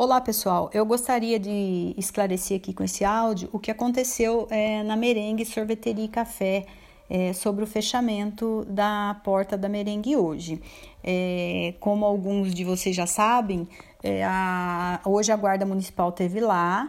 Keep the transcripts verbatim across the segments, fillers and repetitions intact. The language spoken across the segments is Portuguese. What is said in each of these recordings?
Olá, pessoal. Eu gostaria de esclarecer aqui com esse áudio o que aconteceu é, na Merengue Sorveteria e Café é, sobre o fechamento da porta da Merengue hoje. É, como alguns de vocês já sabem, é, a, hoje a Guarda Municipal esteve lá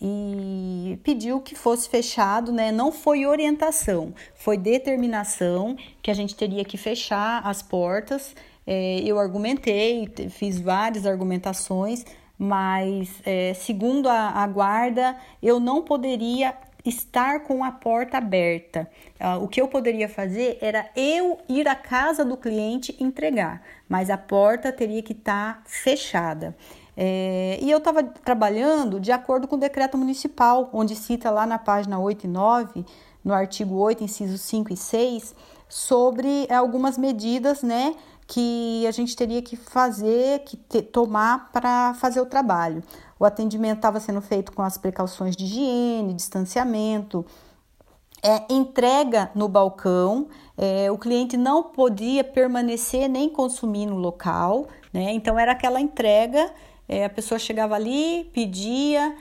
e pediu que fosse fechado, né? Não foi orientação, foi determinação que a gente teria que fechar as portas. É, eu argumentei, fiz várias argumentações, mas é, segundo a, a guarda, eu não poderia estar com a porta aberta. Uh, o que eu poderia fazer era eu ir à casa do cliente entregar, mas a porta teria que estar fechada. É, e eu estava trabalhando de acordo com o decreto municipal, onde cita lá na página oito e nove, no artigo oito, incisos cinco e seis, sobre algumas medidas, né, que a gente teria que fazer, que te, tomar para fazer o trabalho. O atendimento estava sendo feito com as precauções de higiene, distanciamento, é, entrega no balcão, é, o cliente não podia permanecer nem consumir no local, né? Então era aquela entrega, é, a pessoa chegava ali, pedia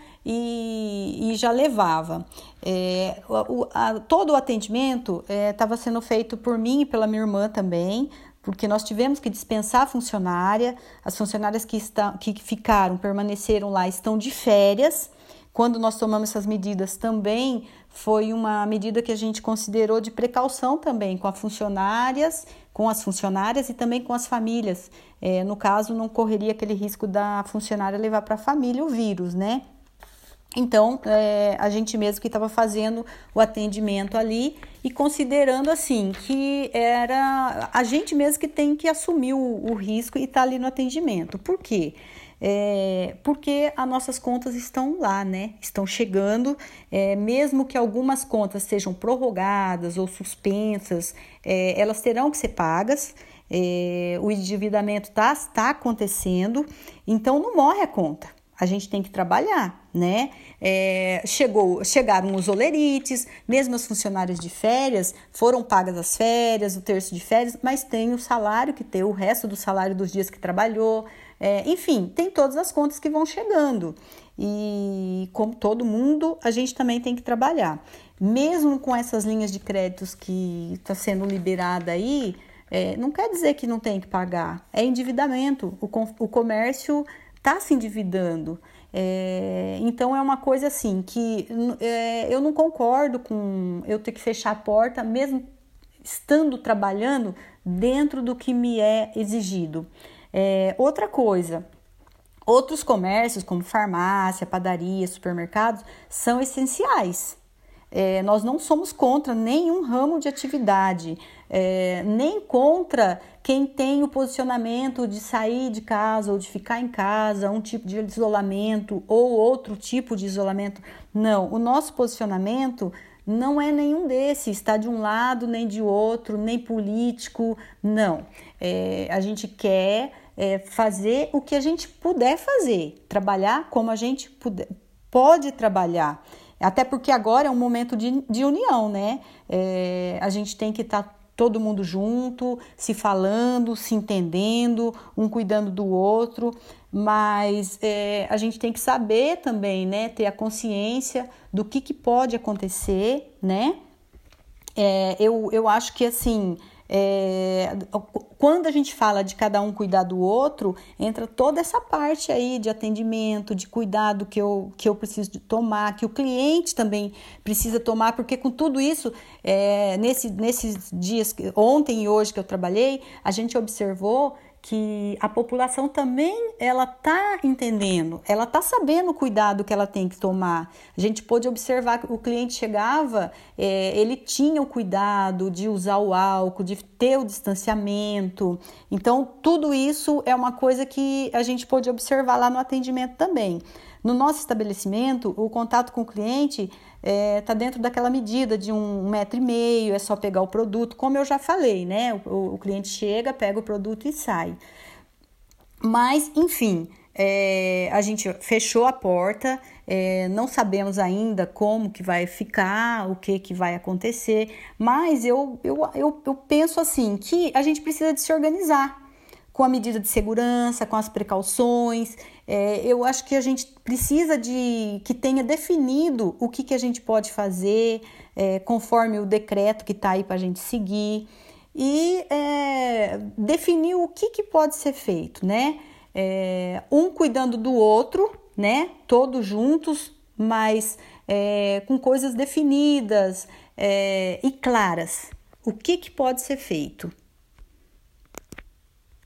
e, e já levava. É, o, a, todo o atendimento estava é, sendo feito por mim e pela minha irmã também, porque nós tivemos que dispensar a funcionária, as funcionárias que, estão, que ficaram, permaneceram lá, estão de férias. Quando nós tomamos essas medidas também, foi uma medida que a gente considerou de precaução também, com as funcionárias, com as funcionárias e também com as famílias. É, no caso, não correria aquele risco da funcionária levar para a família o vírus, né? Então, é, a gente mesmo que estava fazendo o atendimento ali e considerando assim que era a gente mesmo que tem que assumir o, o risco e estar tá ali no atendimento. Por quê? É, porque as nossas contas estão lá, né? Estão chegando, é, mesmo que algumas contas sejam prorrogadas ou suspensas, é, elas terão que ser pagas. É, o endividamento está tá acontecendo, então não morre a conta. A gente tem que trabalhar, né? É, chegou, chegaram os olerites, mesmo as funcionárias de férias, foram pagas as férias, o terço de férias, mas tem o salário que tem, o resto do salário dos dias que trabalhou. É, enfim, tem todas as contas que vão chegando. E como todo mundo, a gente também tem que trabalhar. Mesmo com essas linhas de créditos que está sendo liberada aí, é, não quer dizer que não tem que pagar. É endividamento. O, com, o comércio está se endividando. É, então, é uma coisa assim que é, eu não concordo com eu ter que fechar a porta, mesmo estando trabalhando dentro do que me é exigido. É, outra coisa, outros comércios como farmácia, padaria, supermercados, são essenciais. É, nós não somos contra nenhum ramo de atividade, é, nem contra quem tem o posicionamento de sair de casa ou de ficar em casa, um tipo de isolamento ou outro tipo de isolamento. Não, o nosso posicionamento não é nenhum desses, está de um lado nem de outro, nem político, não. É, a gente quer é, fazer o que a gente puder fazer, trabalhar como a gente puder, pode trabalhar. Até porque agora é um momento de, de união, né? É, a gente tem que estar tá todo mundo junto, se falando, se entendendo, um cuidando do outro, mas é, a gente tem que saber também, né? Ter a consciência do que, que pode acontecer, né? É, eu, eu acho que assim, é, quando a gente fala de cada um cuidar do outro, entra toda essa parte aí de atendimento, de cuidado que eu, que eu preciso de tomar, que o cliente também precisa tomar, porque com tudo isso, é, nesse, nesses dias, ontem e hoje que eu trabalhei, a gente observou que a população também ela está entendendo, ela está sabendo o cuidado que ela tem que tomar. A gente pôde observar que o cliente chegava, é, ele tinha o cuidado de usar o álcool, de ter o distanciamento. Então, tudo isso é uma coisa que a gente pôde observar lá no atendimento também. No nosso estabelecimento, o contato com o cliente está é, dentro daquela medida de um metro e meio, é só pegar o produto, como eu já falei, né? O, o cliente chega, pega o produto e sai. Mas, enfim, é, a gente fechou a porta, é, não sabemos ainda como que vai ficar, o que, que vai acontecer, mas eu, eu, eu, eu penso assim, que a gente precisa de se organizar. com a medida de segurança, com as precauções. É, eu acho que a gente precisa de que tenha definido o que, que a gente pode fazer, é, conforme o decreto que está aí para a gente seguir, e é, definir o que, que pode ser feito, né? É, um cuidando do outro, né? Todos juntos, mas é, com coisas definidas é, e claras. O que, que pode ser feito?